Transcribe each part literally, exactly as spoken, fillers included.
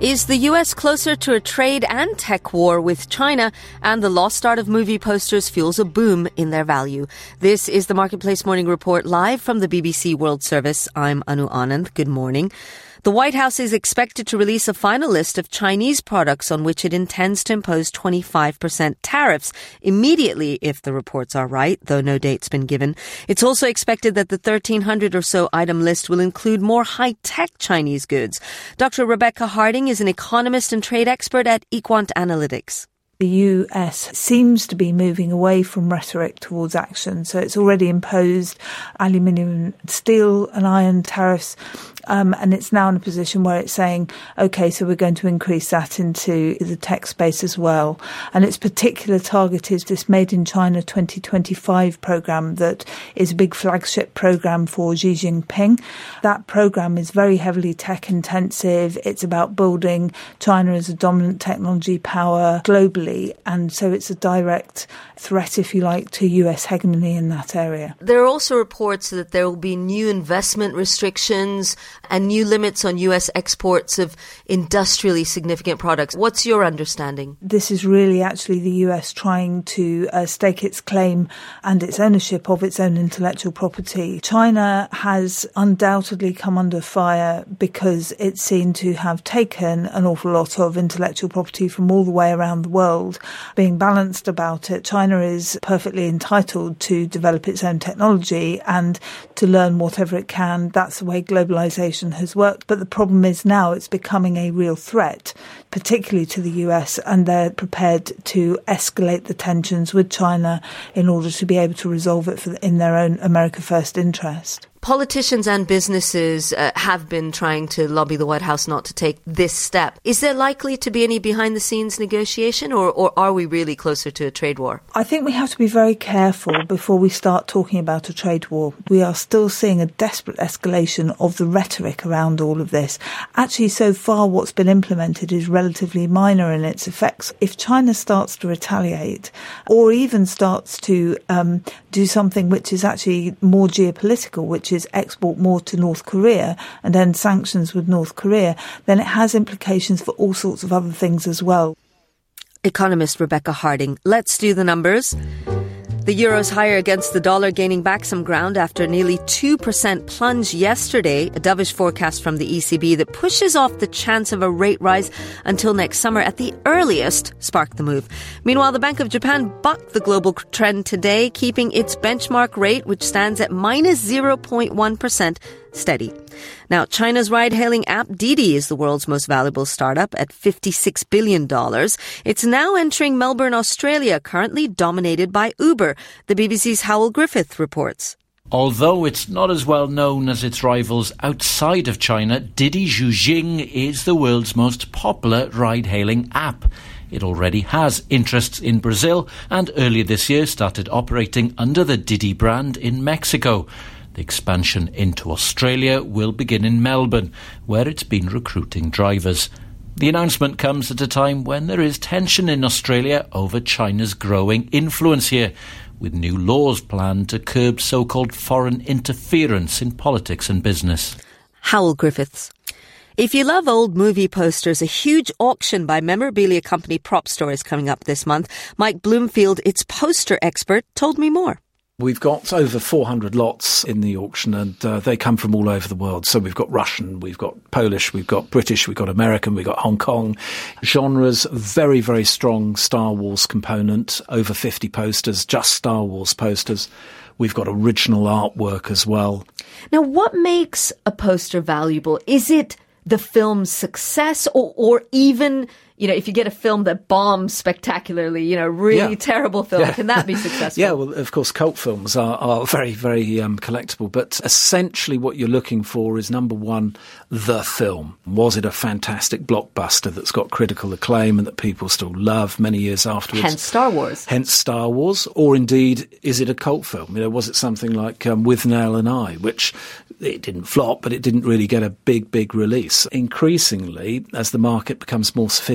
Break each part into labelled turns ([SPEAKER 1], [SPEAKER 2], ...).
[SPEAKER 1] Is the U S closer to a trade and tech war with China, and the lost art of movie posters fuels a boom in their value? This is the Marketplace Morning Report live from the B B C World Service. I'm Anu Anand. Good morning. The White House is expected to release a final list of Chinese products on which it intends to impose twenty-five percent tariffs immediately if the reports are right, though no date's been given. It's also expected that the thirteen hundred or so item list will include more high-tech Chinese goods. Doctor Rebecca Harding is an economist and trade expert at Equant Analytics.
[SPEAKER 2] The U S seems to be moving away from rhetoric towards action. So it's already imposed aluminium, steel and iron tariffs. Um, and it's now in a position where it's saying, OK, so we're going to increase that into the tech space as well. And its particular target is this Made in China twenty twenty-five programme that is a big flagship programme for Xi Jinping. That programme is very heavily tech intensive. It's about building China as a dominant technology power globally. And so it's a direct threat, if you like, to U S hegemony in that area.
[SPEAKER 1] There are also reports that there will be new investment restrictions and new limits on U S exports of industrially significant products. What's your understanding?
[SPEAKER 2] This is really actually the U S trying to uh, stake its claim and its ownership of its own intellectual property. China has undoubtedly come under fire because it's seen to have taken an awful lot of intellectual property from all the way around the world. Being balanced about it, China is perfectly entitled to develop its own technology and to learn whatever it can. That's the way globalization has worked. But the problem is now it's becoming a real threat, particularly to the U S, and they're prepared to escalate the tensions with China in order to be able to resolve it for, in their own America First interest.
[SPEAKER 1] Politicians and businesses uh, have been trying to lobby the White House not to take this step. Is there likely to be any behind-the-scenes negotiation, or, or are we really closer to a trade war?
[SPEAKER 2] I think we have to be very careful before we start talking about a trade war. We are still seeing a desperate escalation of the rhetoric around all of this. Actually, so far what's been implemented is relatively minor in its effects. If China starts to retaliate, or even starts to um, do something which is actually more geopolitical, which is export more to North Korea and end sanctions with North Korea, then it has implications for all sorts of other things as well.
[SPEAKER 1] Economist Rebecca Harding. Let's do the numbers. The euro's higher against the dollar, gaining back some ground after nearly two percent plunge yesterday, a dovish forecast from the E C B that pushes off the chance of a rate rise until next summer at the earliest sparked the move. Meanwhile, the Bank of Japan bucked the global trend today, keeping its benchmark rate, which stands at minus zero point one percent, steady. Now, China's ride-hailing app Didi is the world's most valuable startup at fifty-six billion dollars. It's now entering Melbourne, Australia, currently dominated by Uber. The B B C's Howell Griffith reports.
[SPEAKER 3] Although it's not as well known as its rivals outside of China, Didi Zhujing is the world's most popular ride-hailing app. It already has interests in Brazil and earlier this year started operating under the Didi brand in Mexico. The expansion into Australia will begin in Melbourne, where it's been recruiting drivers. The announcement comes at a time when there is tension in Australia over China's growing influence here, with new laws planned to curb so-called foreign interference in politics and business.
[SPEAKER 1] Howell Griffiths. If you love old movie posters, a huge auction by memorabilia company Prop Store is coming up this month. Mike Bloomfield, its poster expert, told me more.
[SPEAKER 4] We've got over four hundred lots in the auction, and uh, they come from all over the world. So we've got Russian, we've got Polish, we've got British, we've got American, we've got Hong Kong. Genres, very, very strong Star Wars component, over fifty posters, just Star Wars posters. We've got original artwork as well.
[SPEAKER 1] Now, what makes a poster valuable? Is it the film's success, or, or even, you know, if you get a film that bombs spectacularly, you know, really
[SPEAKER 4] yeah.
[SPEAKER 1] terrible film,
[SPEAKER 4] yeah.
[SPEAKER 1] can that be successful?
[SPEAKER 4] Yeah, well, of course, cult films are, are very, very um, collectible. But essentially what you're looking for is, number one, the film. Was it a fantastic blockbuster that's got critical acclaim and that people still love many years afterwards?
[SPEAKER 1] Hence Star Wars.
[SPEAKER 4] Hence Star Wars. Or indeed, is it a cult film? You know, was it something like um, Withnail and I, which it didn't flop, but it didn't really get a big, big release. Increasingly, as the market becomes more sophisticated,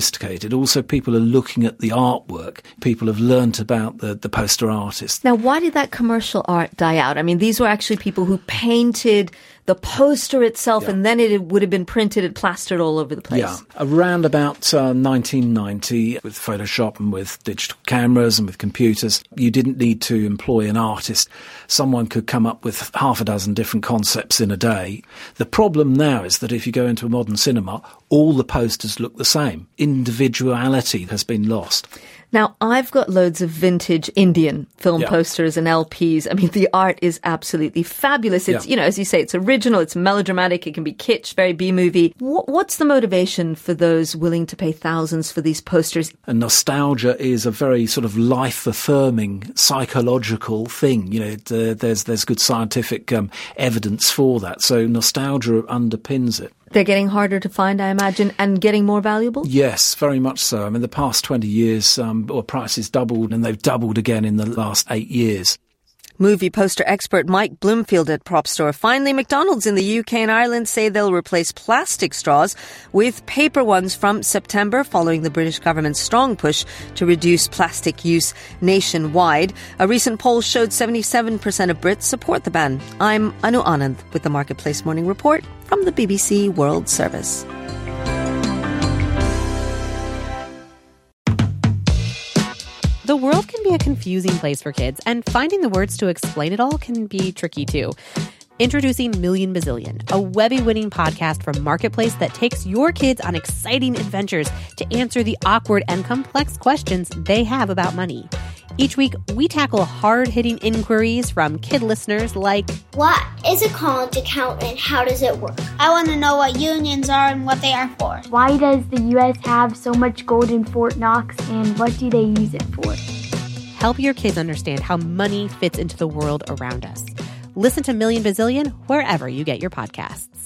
[SPEAKER 4] sophisticated. Also, people are looking at the artwork. People have learnt about the, the poster artists.
[SPEAKER 1] Now, why did that commercial art die out? I mean, these were actually people who painted the poster itself, yeah. and then it would have been printed and plastered all over the place.
[SPEAKER 4] Yeah, around about uh, nineteen ninety, with Photoshop and with digital cameras and with computers, you didn't need to employ an artist. Someone could come up with half a dozen different concepts in a day. The problem now is that if you go into a modern cinema, all the posters look the same. Individuality has been lost.
[SPEAKER 1] Now, I've got loads of vintage Indian film
[SPEAKER 4] yeah.
[SPEAKER 1] posters and L Ps. I mean, the art is absolutely fabulous. It's, yeah. you know, as you say, it's original, it's melodramatic, it can be kitsch, very B-movie. What, what's the motivation for those willing to pay thousands for these posters?
[SPEAKER 4] And nostalgia is a very sort of life-affirming, psychological thing. You know, it, uh, there's there's good scientific um, evidence for that. So nostalgia underpins it.
[SPEAKER 1] They're getting harder to find, I imagine, and getting more valuable?
[SPEAKER 4] Yes, very much so. I mean, the past twenty years, um, well, prices doubled, and they've doubled again in the last eight years.
[SPEAKER 1] Movie poster expert Mike Bloomfield at Prop Store. Finally, McDonald's in the U K and Ireland say they'll replace plastic straws with paper ones from September, following the British government's strong push to reduce plastic use nationwide. A recent poll showed seventy-seven percent of Brits support the ban. I'm Anu Anand with the Marketplace Morning Report from the B B C World Service.
[SPEAKER 5] The world can be a confusing place for kids, and finding the words to explain it all can be tricky too. Introducing Million Bazillion, a Webby-winning podcast from Marketplace that takes your kids on exciting adventures to answer the awkward and complex questions they have about money. Each week, we tackle hard-hitting inquiries from kid listeners like,
[SPEAKER 6] what is a college account and how does it work?
[SPEAKER 7] I want to know what unions are and what they are for.
[SPEAKER 8] Why does the U S have so much gold in Fort Knox, and what do they use it for?
[SPEAKER 5] Help your kids understand how money fits into the world around us. Listen to Million Bazillion wherever you get your podcasts.